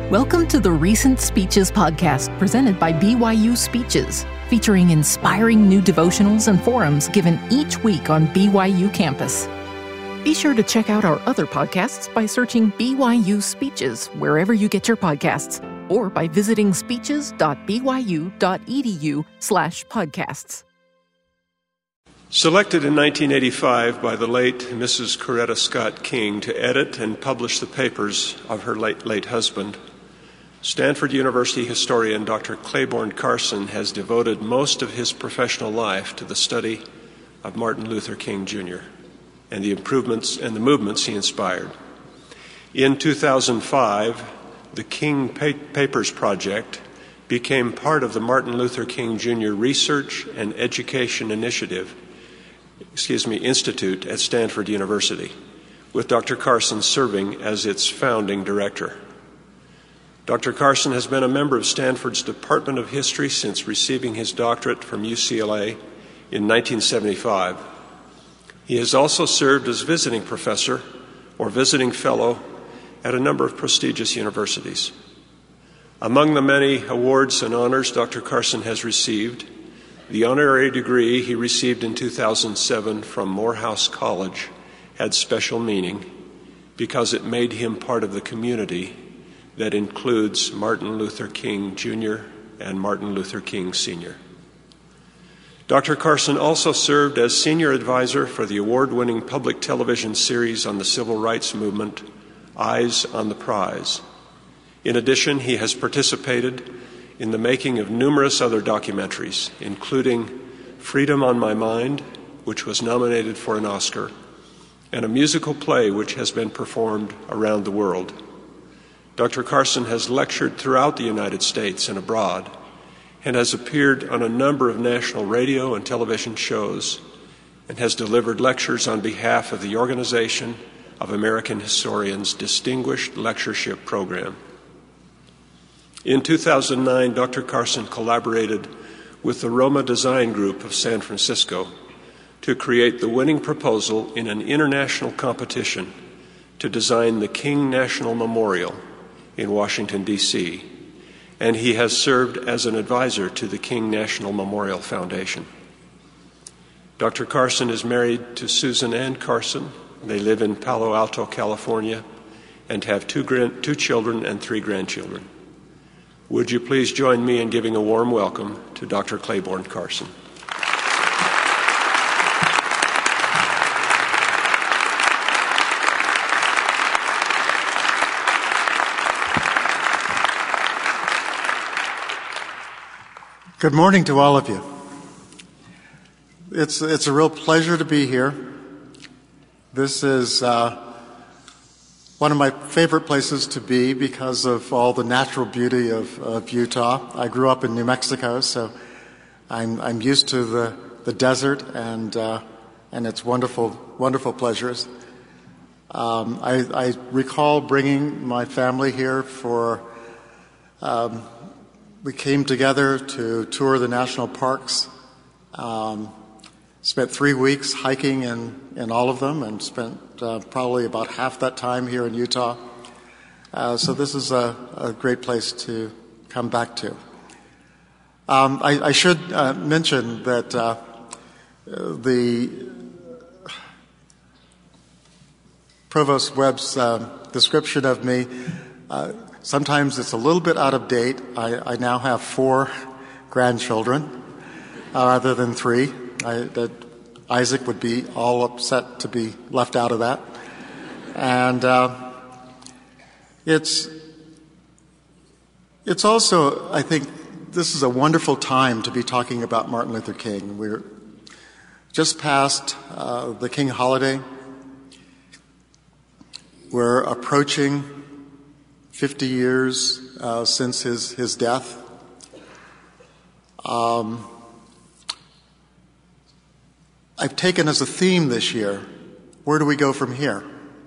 Welcome to the Recent Speeches podcast presented by BYU Speeches, featuring inspiring new devotionals and forums given each week on BYU campus. Be sure to check out our other podcasts by searching BYU Speeches wherever you get your podcasts, or by visiting speeches.byu.edu/podcasts. Selected in 1985 by the late Mrs. Coretta Scott King to edit and publish the papers of her late husband, Stanford University historian Dr. Claiborne Carson has devoted most of his professional life to the study of Martin Luther King Jr. and the improvements and the movements he inspired. In 2005, the King Papers Project became part of the Martin Luther King Jr. Research and Education Institute at Stanford University, with Dr. Carson serving as its founding director. Dr. Carson has been a member of Stanford's Department of History since receiving his doctorate from UCLA in 1975. He has also served as visiting professor or visiting fellow at a number of prestigious universities. Among the many awards and honors Dr. Carson has received, the honorary degree he received in 2007 from Morehouse College had special meaning because it made him part of the community that includes Martin Luther King Jr. and Martin Luther King Sr. Dr. Carson also served as senior advisor for the award-winning public television series on the civil rights movement, Eyes on the Prize. In addition, he has participated in the making of numerous other documentaries, including Freedom on My Mind, which was nominated for an Oscar, and a musical play which has been performed around the world. Dr. Carson has lectured throughout the United States and abroad, and has appeared on a number of national radio and television shows, and has delivered lectures on behalf of the Organization of American Historians Distinguished Lectureship Program. In 2009, Dr. Carson collaborated with the Roma Design Group of San Francisco to create the winning proposal in an international competition to design the King National Memorial in Washington, D.C., and he has served as an advisor to the King National Memorial Foundation. Dr. Carson is married to Susan Ann Carson. They live in Palo Alto, California, and have two children and 3 grandchildren. Would you please join me in giving a warm welcome to Dr. Claiborne Carson. Good morning to all of you. It's a real pleasure to be here. This is one of my favorite places to be because of all the natural beauty of Utah. I grew up in New Mexico, so I'm used to the desert and its wonderful pleasures. I recall bringing my family here for. We came together to tour the national parks, spent 3 weeks hiking in all of them, and spent probably about half that time here in Utah. So this is a great place to come back to. I should mention that the Provost Webb's description of me, sometimes it's a little bit out of date. I now have 4 grandchildren rather than 3. Isaac would be all upset to be left out of that. And it's also, I think, this is a wonderful time to be talking about Martin Luther King. We're just past the King holiday. We're approaching 50 years since his death. I've taken as a theme this year, where do we go from here?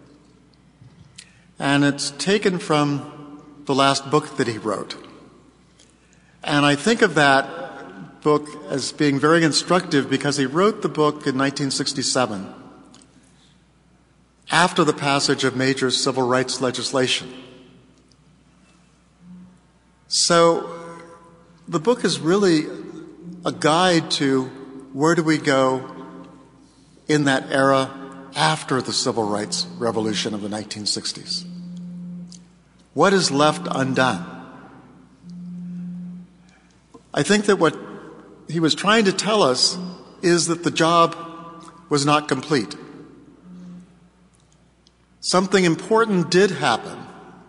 And it's taken from the last book that he wrote. And I think of that book as being very instructive because he wrote the book in 1967, after the passage of major civil rights legislation. So the book is really a guide to where do we go in that era after the Civil Rights Revolution of the 1960s. What is left undone? I think that what he was trying to tell us is that the job was not complete. Something important did happen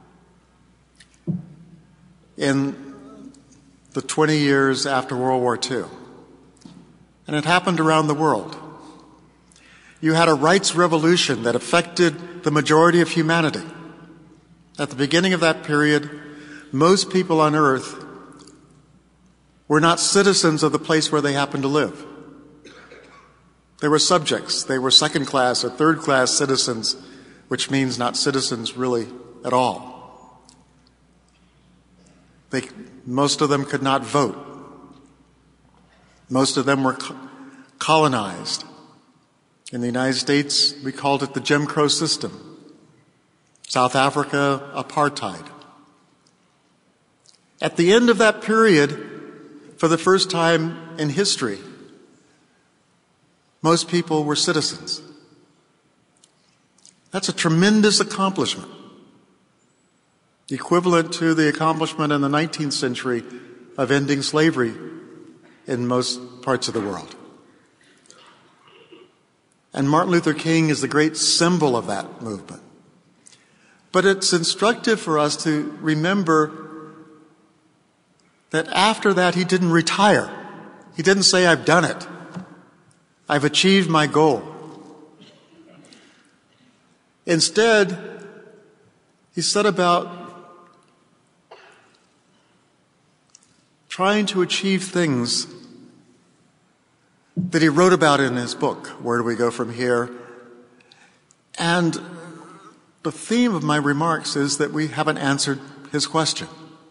in the 20 years after World War II, and it happened around the world. You had a rights revolution that affected the majority of humanity. At the beginning of that period, most people on earth were not citizens of the place where they happened to live. They were subjects. They were second-class or third-class citizens, which means not citizens really at all. Most of them could not vote. Most of them were colonized. In the United States, we called it the Jim Crow system. South Africa, apartheid. At the end of that period, for the first time in history, most people were citizens. That's a tremendous accomplishment, equivalent to the accomplishment in the 19th century of ending slavery in most parts of the world. And Martin Luther King is the great symbol of that movement. But it's instructive for us to remember that after that he didn't retire. He didn't say, I've done it. I've achieved my goal. Instead, he set about trying to achieve things that he wrote about in his book, Where Do We Go From Here? And the theme of my remarks is that we haven't answered his question.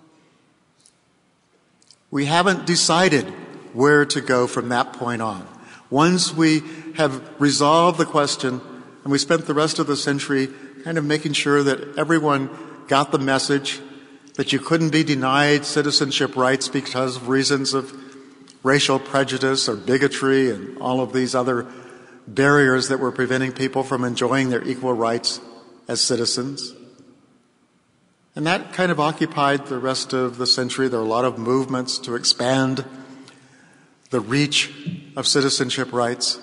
We haven't decided where to go from that point on. Once we have resolved the question, and we spent the rest of the century kind of making sure that everyone got the message that you couldn't be denied citizenship rights because of reasons of racial prejudice or bigotry and all of these other barriers that were preventing people from enjoying their equal rights as citizens. And that kind of occupied the rest of the century. There were a lot of movements to expand the reach of citizenship rights.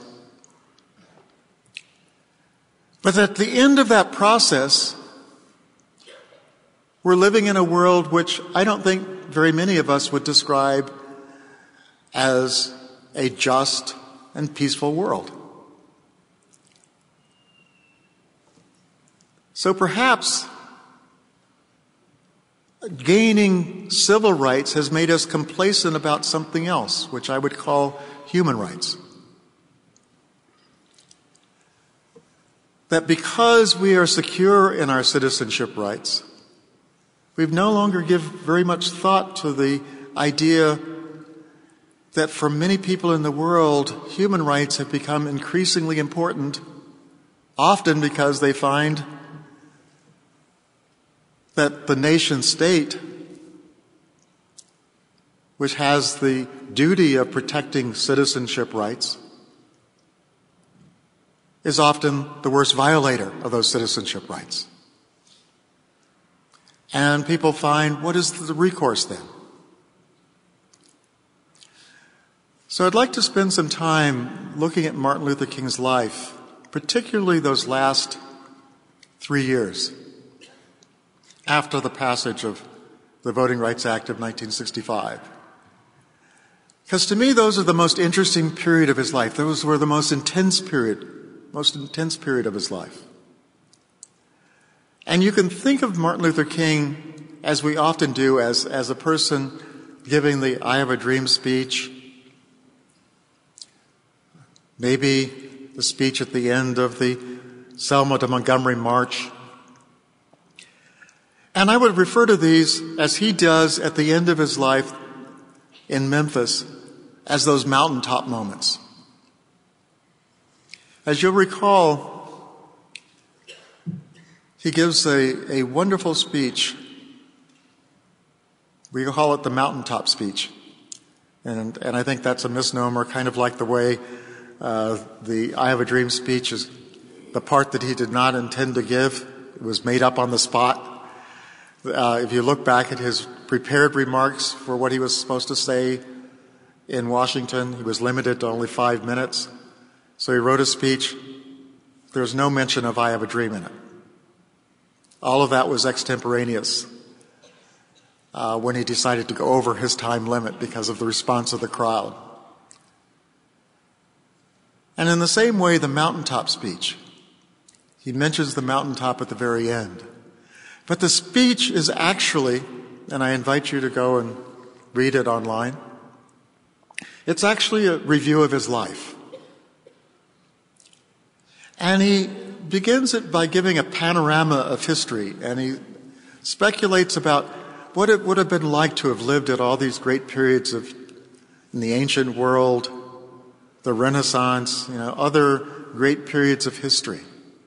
But at the end of that process, we're living in a world which I don't think very many of us would describe as a just and peaceful world. So perhaps gaining civil rights has made us complacent about something else, which I would call human rights. That because we are secure in our citizenship rights, we've no longer given very much thought to the idea that for many people in the world, human rights have become increasingly important, often because they find that the nation state, which has the duty of protecting citizenship rights, is often the worst violator of those citizenship rights. And people find, what is the recourse then? So I'd like to spend some time looking at Martin Luther King's life, particularly those last 3 years after the passage of the Voting Rights Act of 1965. Because to me, those are the most interesting period of his life. Those were the most intense period of his life. And you can think of Martin Luther King, as we often do, as a person giving the I Have a Dream speech, maybe the speech at the end of the Selma to Montgomery March. And I would refer to these, as he does at the end of his life in Memphis, as those mountaintop moments. As you'll recall, he gives a wonderful speech We call it the mountaintop speech. And I think that's a misnomer, kind of like the way the I Have a Dream speech is the part that he did not intend to give. It was made up on the spot. If you look back at his prepared remarks for what he was supposed to say in Washington, he was limited to only 5 minutes. So he wrote a speech. There's no mention of I Have a Dream in it. All of that was extemporaneous when he decided to go over his time limit because of the response of the crowd. And in the same way, the mountaintop speech. He mentions the mountaintop at the very end. But the speech is actually, and I invite you to go and read it online, it's actually a review of his life. And he begins it by giving a panorama of history, and he speculates about what it would have been like to have lived at all these great periods in the ancient world, the Renaissance, other great periods of history.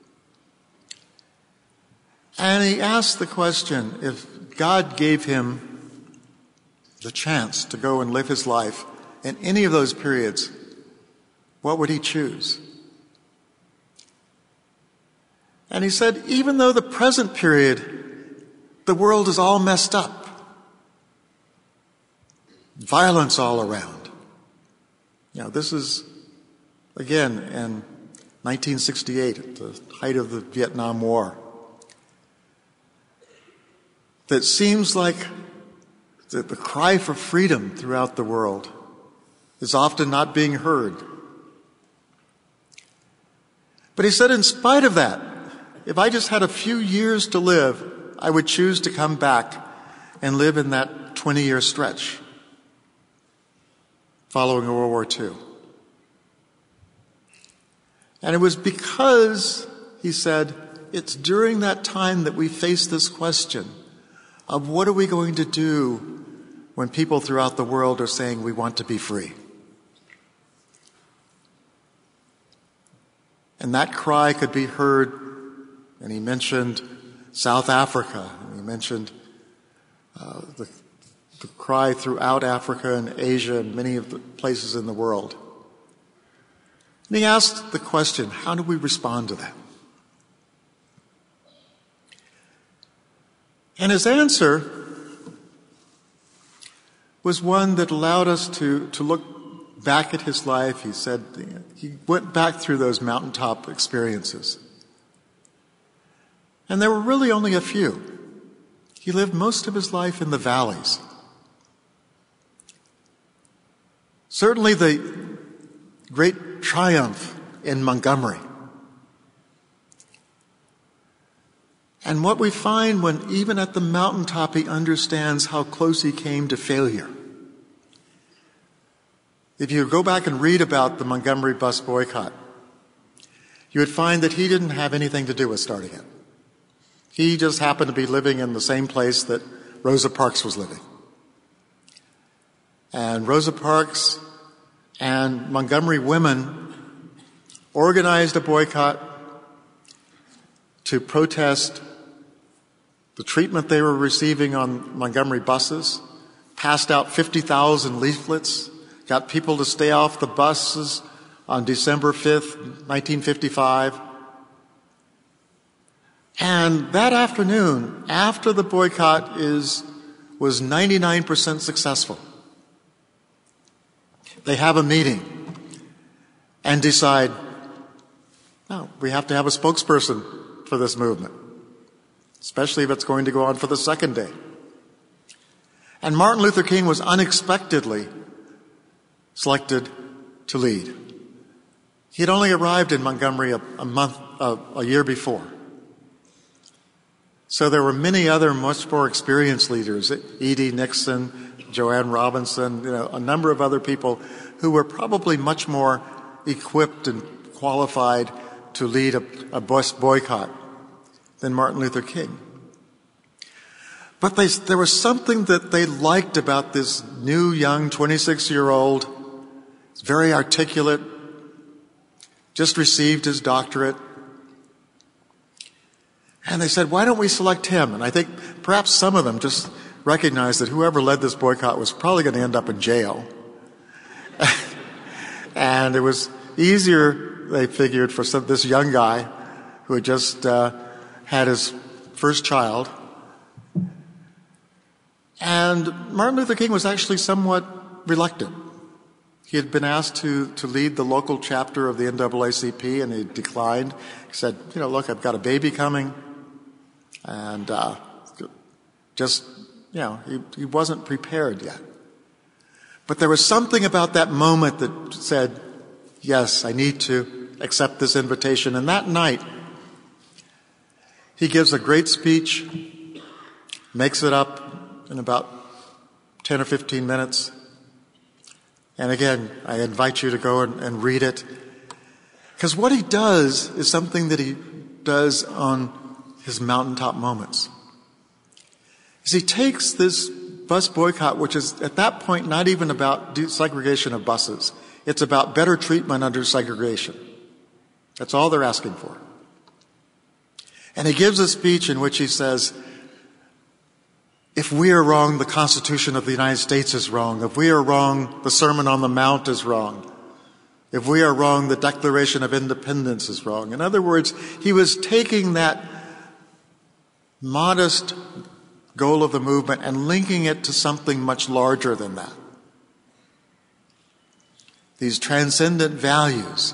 And he asks the question, if God gave him the chance to go and live his life in any of those periods, what would he choose? And he said, even though the present period, the world is all messed up, violence all around. This is, again, in 1968, at the height of the Vietnam War. That seems like the cry for freedom throughout the world is often not being heard. But he said, in spite of that, if I just had a few years to live, I would choose to come back and live in that 20-year stretch following World War II. And it was because, he said, it's during that time that we face this question of what are we going to do when people throughout the world are saying we want to be free. And that cry could be heard, and he mentioned South Africa, and he mentioned the cry throughout Africa and Asia and many of the places in the world. And he asked the question, how do we respond to that? And his answer was one that allowed us to look back at his life. He said he went back through those mountaintop experiences. And there were really only a few. He lived most of his life in the valleys. Certainly the great triumph in Montgomery. And what we find when even at the mountaintop he understands how close he came to failure. If you go back and read about the Montgomery bus boycott, you would find that he didn't have anything to do with starting it. He just happened to be living in the same place that Rosa Parks was living. And Rosa Parks and Montgomery women organized a boycott to protest the treatment they were receiving on Montgomery buses, passed out 50,000 leaflets, got people to stay off the buses on December 5th, 1955. And that afternoon, after the boycott was 99% successful, they have a meeting and decide, no, we have to have a spokesperson for this movement, especially if it's going to go on for the second day. And Martin Luther King was unexpectedly selected to lead. He had only arrived in Montgomery a year before. So there were many other much more experienced leaders, E.D. Nixon, Joanne Robinson, a number of other people who were probably much more equipped and qualified to lead a bus boycott than Martin Luther King. But there was something that they liked about this new, young, 26-year-old, very articulate, just received his doctorate. And they said, why don't we select him? And I think perhaps some of them just recognized that whoever led this boycott was probably going to end up in jail. And it was easier, they figured, for this young guy who had just had his first child. And Martin Luther King was actually somewhat reluctant. He had been asked to lead the local chapter of the NAACP, and he declined. He said, look, I've got a baby coming. And he wasn't prepared yet. But there was something about that moment that said, yes, I need to accept this invitation. And that night, he gives a great speech, makes it up in about 10 or 15 minutes. And again, I invite you to go and read it. Because what he does is something that he does on his mountaintop moments. Is he takes this bus boycott, which is at that point not even about segregation of buses. It's about better treatment under segregation. That's all they're asking for. And he gives a speech in which he says, if we are wrong, the Constitution of the United States is wrong. If we are wrong, the Sermon on the Mount is wrong. If we are wrong, the Declaration of Independence is wrong. In other words, he was taking that modest goal of the movement and linking it to something much larger than that. These transcendent values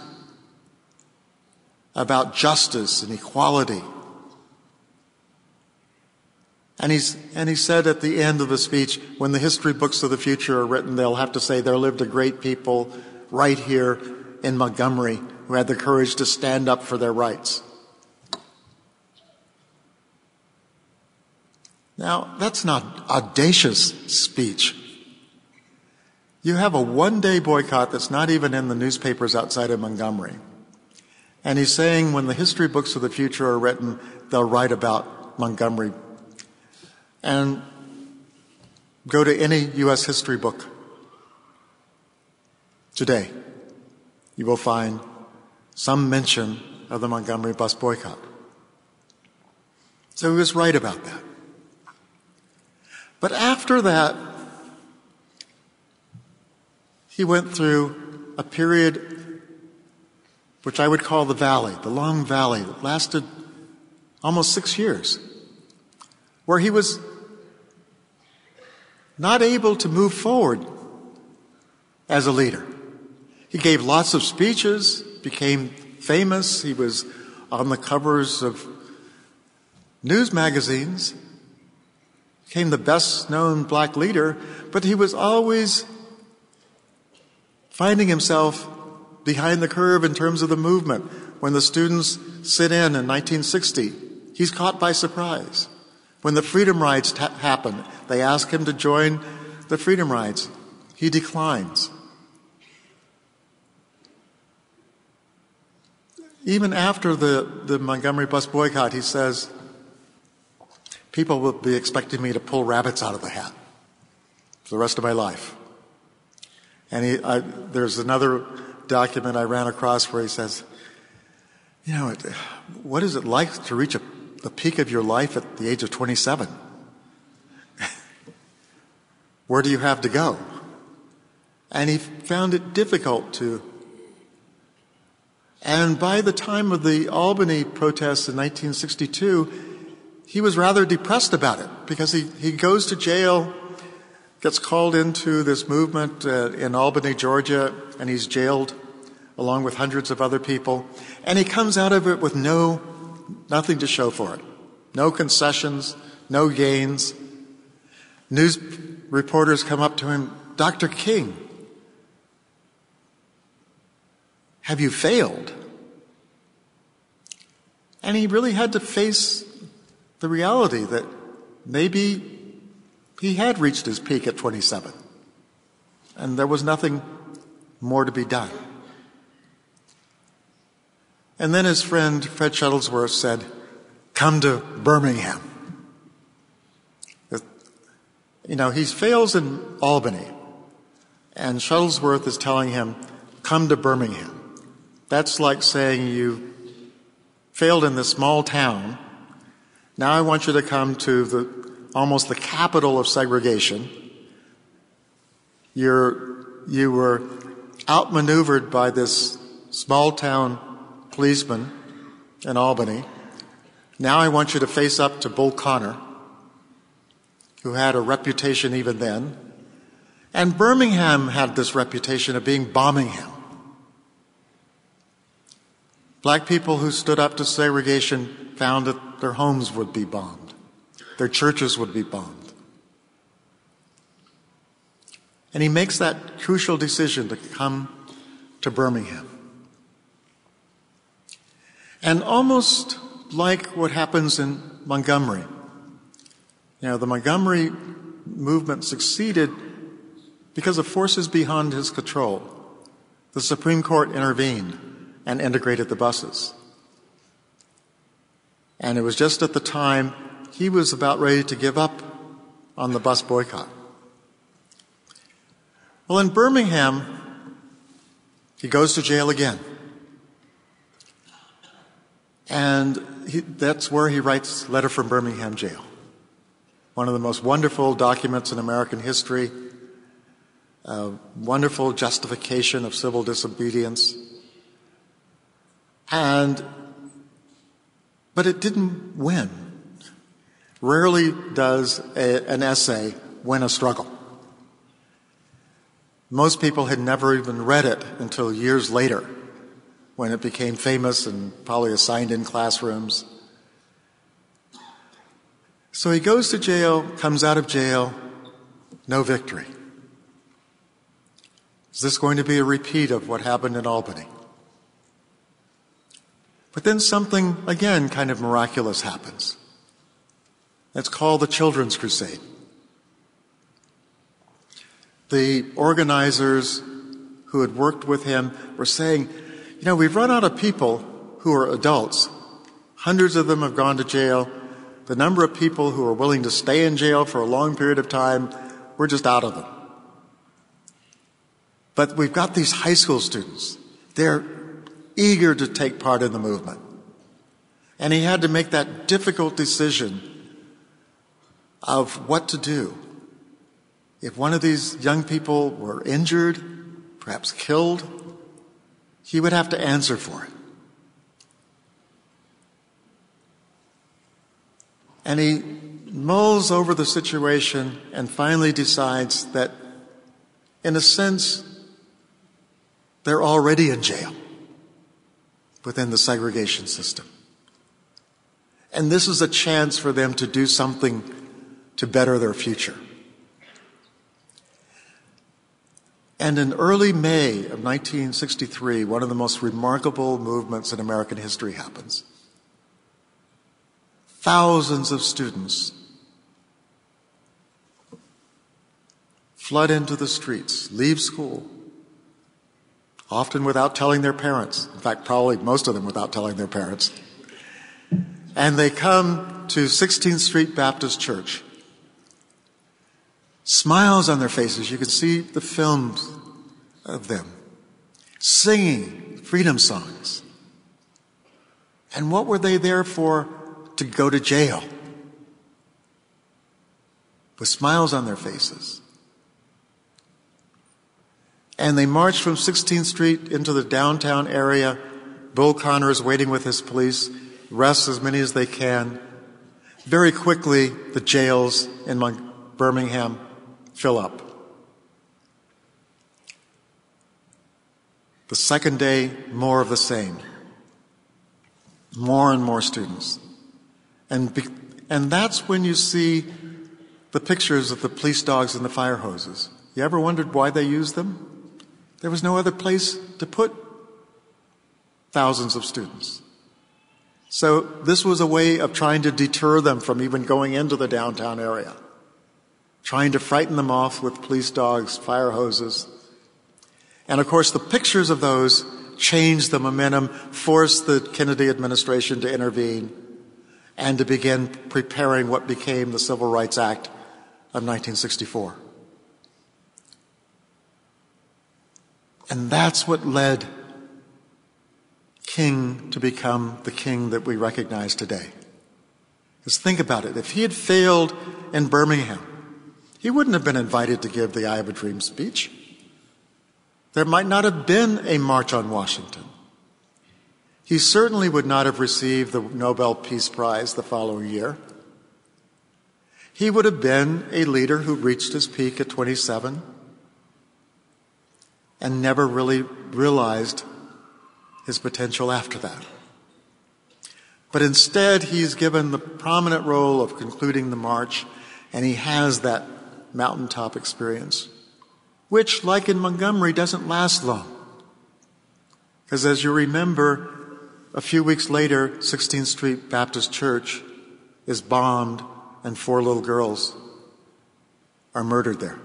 about justice and equality. And he said at the end of the speech, when the history books of the future are written, they'll have to say there lived a great people right here in Montgomery who had the courage to stand up for their rights. Now, that's not audacious speech. You have a one-day boycott that's not even in the newspapers outside of Montgomery. And he's saying when the history books of the future are written, they'll write about Montgomery. And go to any U.S. history book today. You will find some mention of the Montgomery bus boycott. So he was right about that. But after that, he went through a period which I would call the valley, the long valley that lasted almost 6 years, where he was not able to move forward as a leader. He gave lots of speeches, became famous. He was on the covers of news magazines, became the best-known black leader, but he was always finding himself behind the curve in terms of the movement. When the students sit in 1960, he's caught by surprise. When the Freedom Rides happen, they ask him to join the Freedom Rides. He declines. Even after the Montgomery bus boycott, he says, people will be expecting me to pull rabbits out of the hat for the rest of my life. And there's another document I ran across where he says, what is it like to reach the peak of your life at the age of 27? Where do you have to go? And he found it difficult to. And by the time of the Albany protests in 1962, he was rather depressed about it because he goes to jail, gets called into this movement in Albany, Georgia, and he's jailed along with hundreds of other people. And he comes out of it with nothing to show for it. No concessions, no gains. News reporters come up to him, Dr. King, have you failed? And he really had to face the reality that maybe he had reached his peak at 27, and there was nothing more to be done. And then his friend Fred Shuttlesworth said, come to Birmingham. He fails in Albany, and Shuttlesworth is telling him, come to Birmingham. That's like saying you failed in this small town. Now I want you to come to the almost the capital of segregation. You were outmaneuvered by this small-town policeman in Albany. Now I want you to face up to Bull Connor, who had a reputation even then. And Birmingham had this reputation of being Bombingham. Black people who stood up to segregation found that their homes would be bombed. Their churches would be bombed. And he makes that crucial decision to come to Birmingham. And almost like what happens in Montgomery, the Montgomery movement succeeded because of forces beyond his control. The Supreme Court intervened and integrated the buses. And it was just at the time he was about ready to give up on the bus boycott. Well, in Birmingham, he goes to jail again. And that's where he writes Letter from Birmingham Jail, one of the most wonderful documents in American history, a wonderful justification of civil disobedience. But it didn't win. Rarely does an essay win a struggle. Most people had never even read it until years later, when it became famous and probably assigned in classrooms. So he goes to jail, comes out of jail, no victory. Is this going to be a repeat of what happened in Albany? But then something, again, kind of miraculous happens. It's called the Children's Crusade. The organizers who had worked with him were saying, we've run out of people who are adults. Hundreds of them have gone to jail. The number of people who are willing to stay in jail for a long period of time, we're just out of them. But we've got these high school students. They're eager to take part in the movement. And he had to make that difficult decision of what to do. If one of these young people were injured, perhaps killed, he would have to answer for it. And he mulls over the situation and finally decides that, in a sense, they're already in jail within the segregation system. And this is a chance for them to do something to better their future. And in early May of 1963, one of the most remarkable movements in American history happens. Thousands of students flood into the streets, leave school, often without telling their parents. In fact, probably most of them without telling their parents. And they come to 16th Street Baptist Church. Smiles on their faces. You can see the films of them singing freedom songs. And what were they there for? To go to jail. With smiles on their faces. And they marched from 16th Street into the downtown area. Bull Connor is waiting with his police, arrests as many as they can. Very quickly, the jails in Birmingham fill up. The second day, more of the same. More and more students. And that's when you see the pictures of the police dogs and the fire hoses. You ever wondered why they used them? There was no other place to put thousands of students. So this was a way of trying to deter them from even going into the downtown area. Trying to frighten them off with police dogs, fire hoses. And of course, the pictures of those changed the momentum, forced the Kennedy administration to intervene, and to begin preparing what became the Civil Rights Act of 1964. And that's what led King to become the king that we recognize today. Because think about it. If he had failed in Birmingham, he wouldn't have been invited to give the I Have a Dream speech. There might not have been a March on Washington. He certainly would not have received the Nobel Peace Prize the following year. He would have been a leader who reached his peak at 27 and never really realized his potential after that. But instead, he's given the prominent role of concluding the march, and he has that mountaintop experience, which, like in Montgomery, doesn't last long. Because as you remember, a few weeks later, 16th Street Baptist Church is bombed and 4 little girls are murdered there.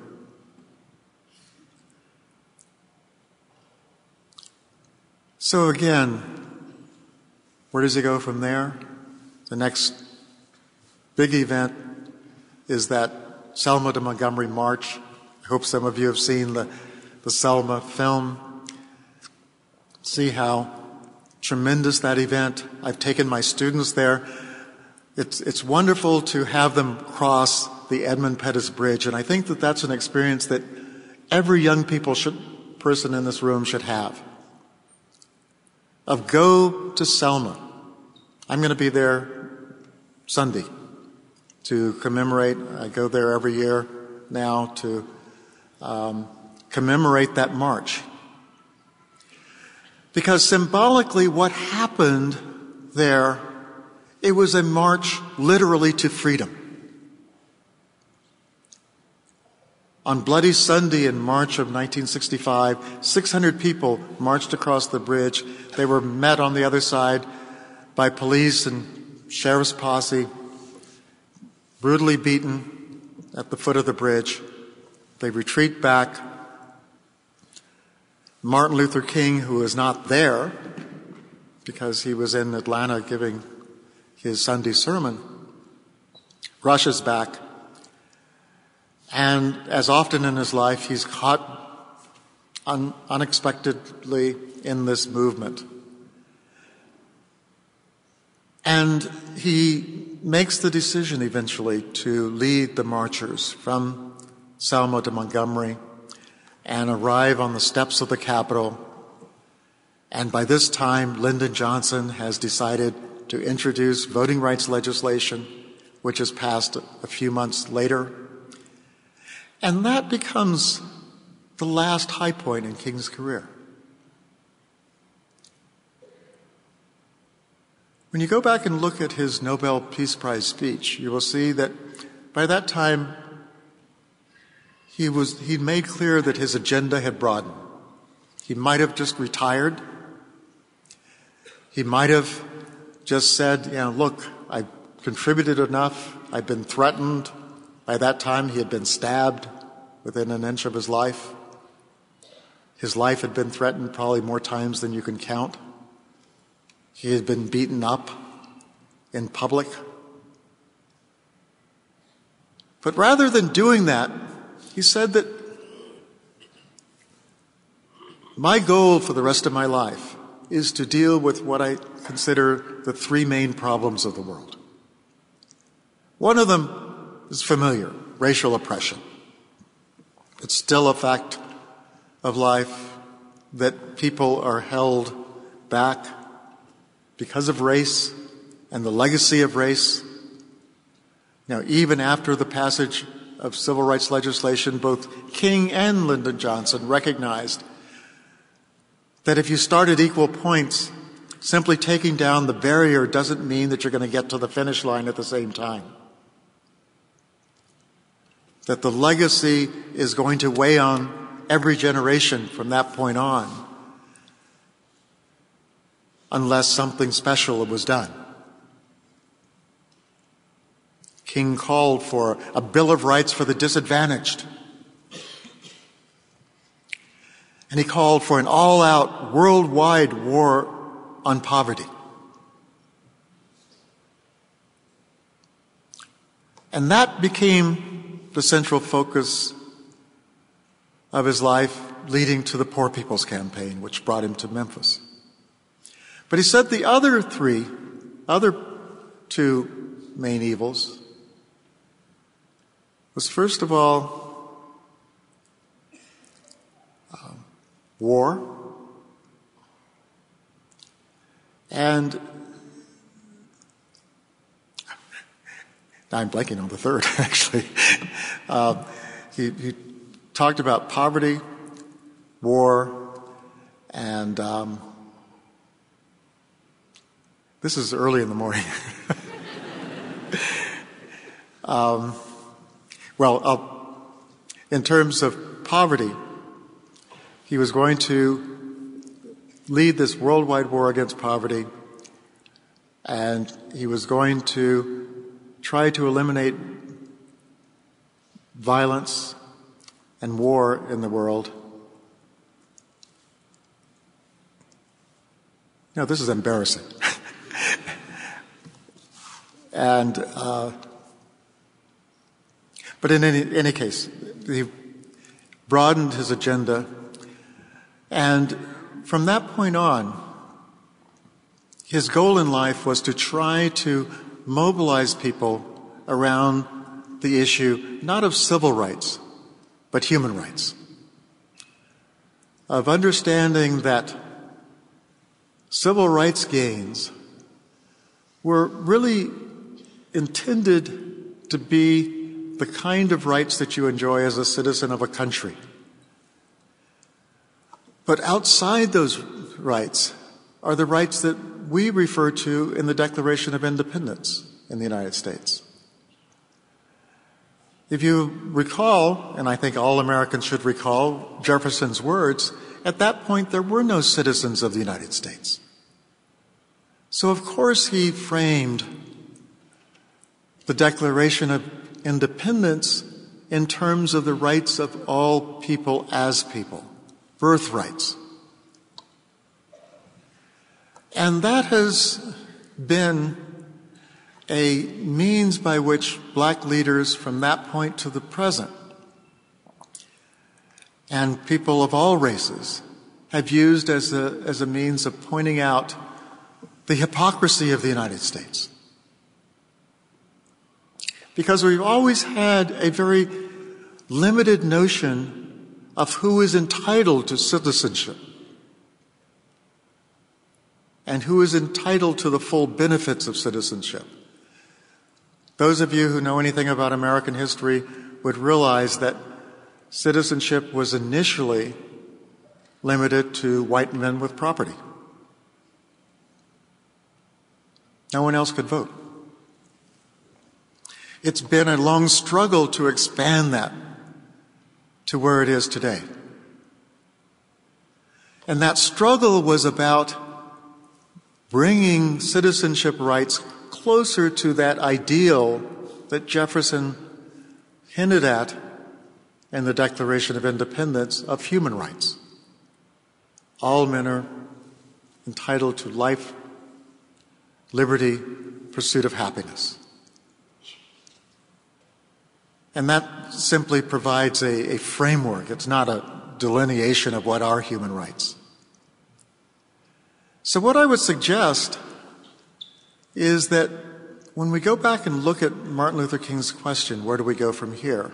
So again, where does he go from there? The next big event is that Selma to Montgomery March. I hope some of you have seen the Selma film. See how tremendous that event. I've taken my students there. It's wonderful to have them cross the Edmund Pettus Bridge, and I think that that's an experience that every young person in this room should have. Of go to Selma. I'm going to be there Sunday to commemorate. I go there every year now to commemorate that march. Because symbolically what happened there, it was a march literally to freedom. On Bloody Sunday in March of 1965, 600 people marched across the bridge. They were met on the other side by police and sheriff's posse, brutally beaten at the foot of the bridge. They retreat back. Martin Luther King, who is not there because he was in Atlanta giving his Sunday sermon, rushes back. And as often in his life, he's caught unexpectedly in this movement. And he makes the decision eventually to lead the marchers from Selma to Montgomery and arrive on the steps of the Capitol. And by this time, Lyndon Johnson has decided to introduce voting rights legislation, which is passed a few months later. And that becomes the last high point in King's career. When you go back and look at his Nobel Peace Prize speech, you will see that by that time, he made clear that his agenda had broadened. He might have just retired. He might have just said, look, I've contributed enough. I've been threatened. By that time, he had been stabbed within an inch of his life. His life had been threatened probably more times than you can count. He had been beaten up in public. But rather than doing that, he said that my goal for the rest of my life is to deal with what I consider the 3 main problems of the world. One of them is familiar, racial oppression. It's still a fact of life that people are held back because of race and the legacy of race. Even after the passage of civil rights legislation, both King and Lyndon Johnson recognized that if you start at equal points, simply taking down the barrier doesn't mean that you're going to get to the finish line at the same time. That the legacy is going to weigh on every generation from that point on, unless something special was done. King called for a Bill of Rights for the disadvantaged. And he called for an all-out worldwide war on poverty. And that became the central focus of his life, leading to the Poor People's Campaign, which brought him to Memphis. But he said the other two main evils was, first of all, war, and I'm blanking on the third, actually. He talked about poverty, war, and this is early in the morning. In terms of poverty, he was going to lead this worldwide war against poverty, and he was going to try to eliminate violence and war in the world. No, this is embarrassing. But in any case, he broadened his agenda, and from that point on, his goal in life was to try to mobilize people around the issue not of civil rights, but human rights, of understanding that civil rights gains were really intended to be the kind of rights that you enjoy as a citizen of a country. But outside those rights are the rights that we refer to in the Declaration of Independence in the United States. If you recall, and I think all Americans should recall Jefferson's words, at that point there were no citizens of the United States. So of course he framed the Declaration of Independence in terms of the rights of all people as people, birthrights. And that has been a means by which black leaders from that point to the present, and people of all races, have used as a means of pointing out the hypocrisy of the United States. Because we've always had a very limited notion of who is entitled to citizenship and who is entitled to the full benefits of citizenship. Those of you who know anything about American history would realize that citizenship was initially limited to white men with property. No one else could vote. It's been a long struggle to expand that to where it is today. And that struggle was about bringing citizenship rights closer to that ideal that Jefferson hinted at in the Declaration of Independence of human rights. All men are entitled to life, liberty, pursuit of happiness. And that simply provides a framework. It's not a delineation of what are human rights. So what I would suggest is that when we go back and look at Martin Luther King's question, where do we go from here?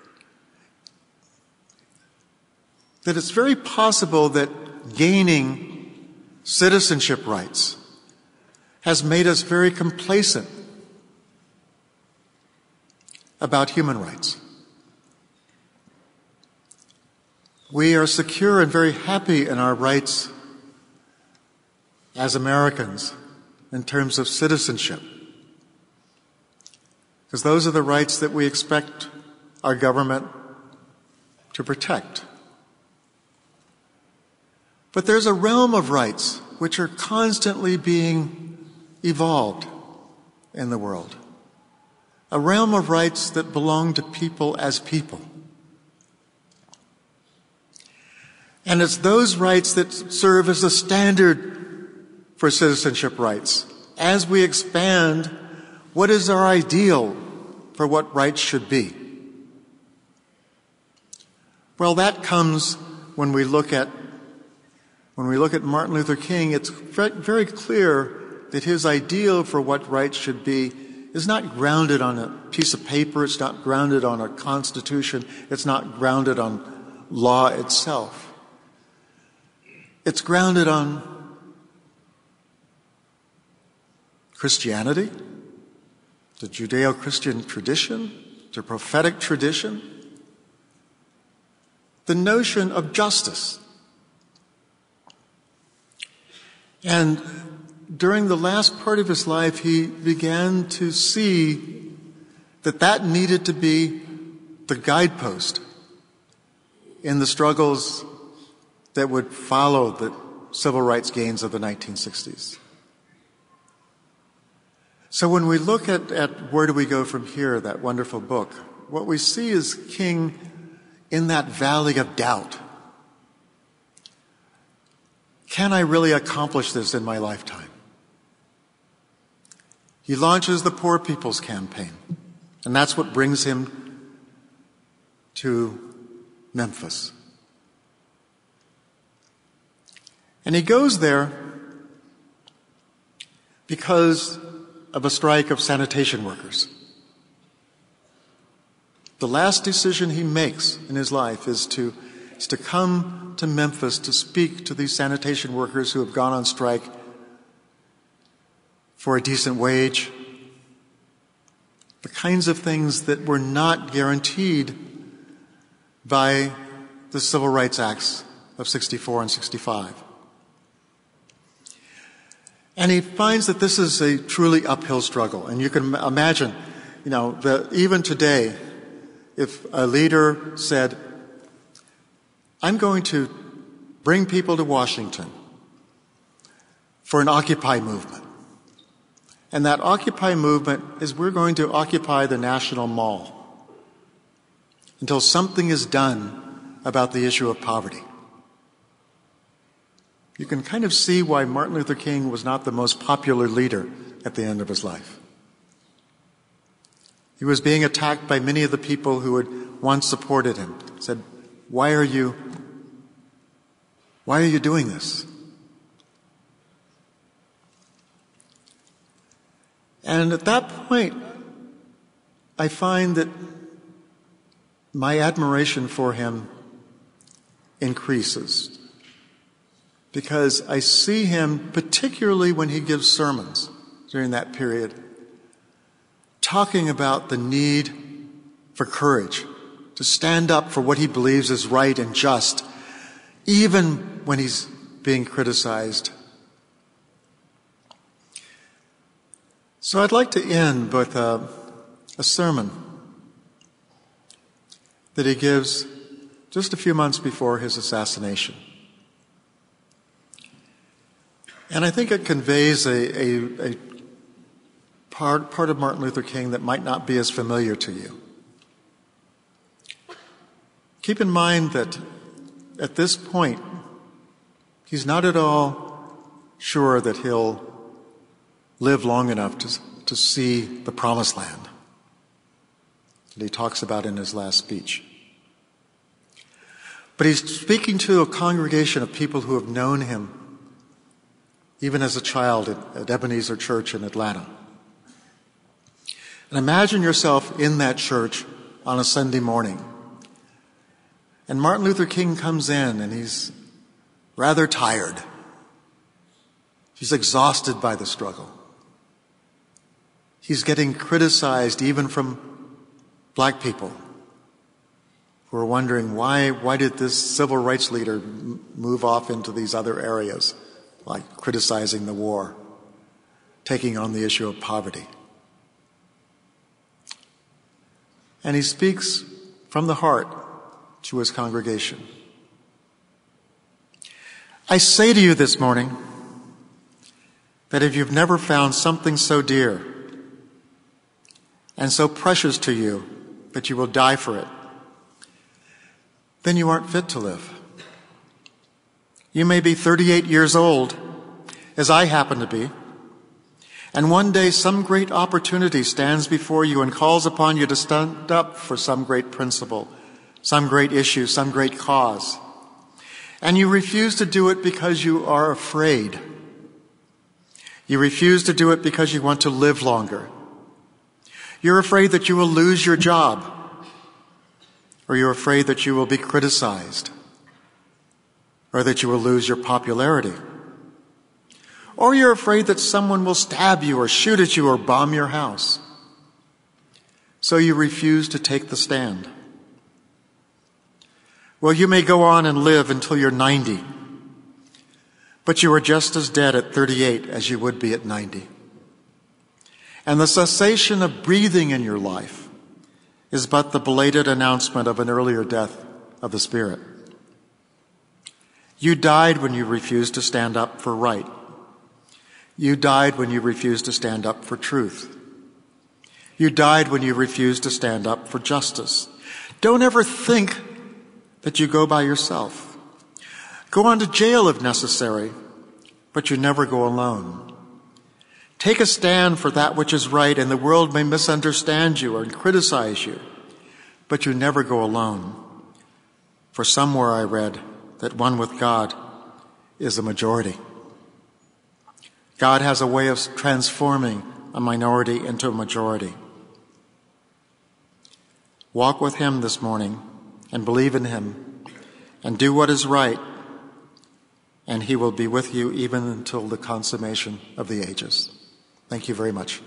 That it's very possible that gaining citizenship rights has made us very complacent about human rights. We are secure and very happy in our rights as Americans in terms of citizenship, because those are the rights that we expect our government to protect. But there's a realm of rights which are constantly being evolved in the world. A realm of rights that belong to people as people. And it's those rights that serve as the standard for citizenship rights. As we expand, what is our ideal for what rights should be? Well, that comes when we look at Martin Luther King. It's very clear that his ideal for what rights should be is not grounded on a piece of paper. It's not grounded on a constitution. It's not grounded on law itself. It's grounded on Christianity, the Judeo-Christian tradition, the prophetic tradition, the notion of justice. And during the last part of his life, he began to see that needed to be the guidepost in the struggles that would follow the civil rights gains of the 1960s. So when we look at Where Do We Go From Here, that wonderful book, what we see is King in that valley of doubt. Can I really accomplish this in my lifetime? He launches the Poor People's Campaign, and that's what brings him to Memphis. And he goes there because of a strike of sanitation workers. The last decision he makes in his life is to come to Memphis to speak to these sanitation workers who have gone on strike for a decent wage, the kinds of things that were not guaranteed by the Civil Rights Acts of 64 and 65. And he finds that this is a truly uphill struggle. And you can imagine, that even today, if a leader said, I'm going to bring people to Washington for an Occupy movement. And that Occupy movement is we're going to occupy the National Mall until something is done about the issue of poverty. You can kind of see why Martin Luther King was not the most popular leader at the end of his life. He was being attacked by many of the people who had once supported him. Said, why are you doing this? And at that point, I find that my admiration for him increases. Because I see him, particularly when he gives sermons during that period, talking about the need for courage to stand up for what he believes is right and just, even when he's being criticized. So I'd like to end with a sermon that he gives just a few months before his assassination. And I think it conveys a part of Martin Luther King that might not be as familiar to you. Keep in mind that at this point, he's not at all sure that he'll live long enough to see the promised land that he talks about in his last speech. But he's speaking to a congregation of people who have known him even as a child at Ebenezer Church in Atlanta. And imagine yourself in that church on a Sunday morning. And Martin Luther King comes in and he's rather tired. He's exhausted by the struggle. He's getting criticized even from black people who are wondering why did this civil rights leader move off into these other areas, like criticizing the war, taking on the issue of poverty. And he speaks from the heart to his congregation. I say to you this morning that if you've never found something so dear and so precious to you that you will die for it, then you aren't fit to live. You may be 38 years old, as I happen to be, and one day some great opportunity stands before you and calls upon you to stand up for some great principle, some great issue, some great cause. And you refuse to do it because you are afraid. You refuse to do it because you want to live longer. You're afraid that you will lose your job, or you're afraid that you will be criticized, or that you will lose your popularity, or you're afraid that someone will stab you or shoot at you or bomb your house. So you refuse to take the stand. Well, you may go on and live until you're 90, but you are just as dead at 38 as you would be at 90. And the cessation of breathing in your life is but the belated announcement of an earlier death of the spirit. You died when you refused to stand up for right. You died when you refused to stand up for truth. You died when you refused to stand up for justice. Don't ever think that you go by yourself. Go on to jail if necessary, but you never go alone. Take a stand for that which is right, and the world may misunderstand you or criticize you, but you never go alone. For somewhere I read that one with God is a majority. God has a way of transforming a minority into a majority. Walk with him this morning and believe in him and do what is right, and he will be with you even until the consummation of the ages. Thank you very much.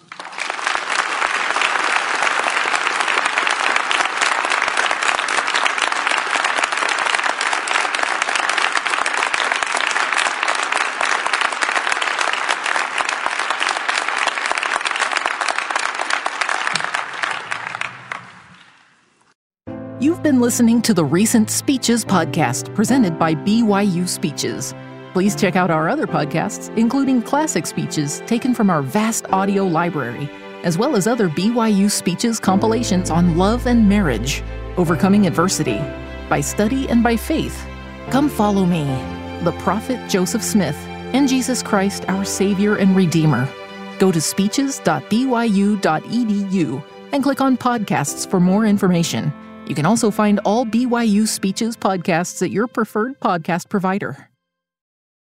You've been listening to the Recent Speeches podcast presented by BYU Speeches. Please check out our other podcasts, including classic speeches taken from our vast audio library, as well as other BYU Speeches compilations on love and marriage, overcoming adversity, by study and by faith, Come Follow Me, the Prophet Joseph Smith, and Jesus Christ, our Savior and Redeemer. Go to speeches.byu.edu and click on podcasts for more information. You can also find all BYU Speeches podcasts at your preferred podcast provider.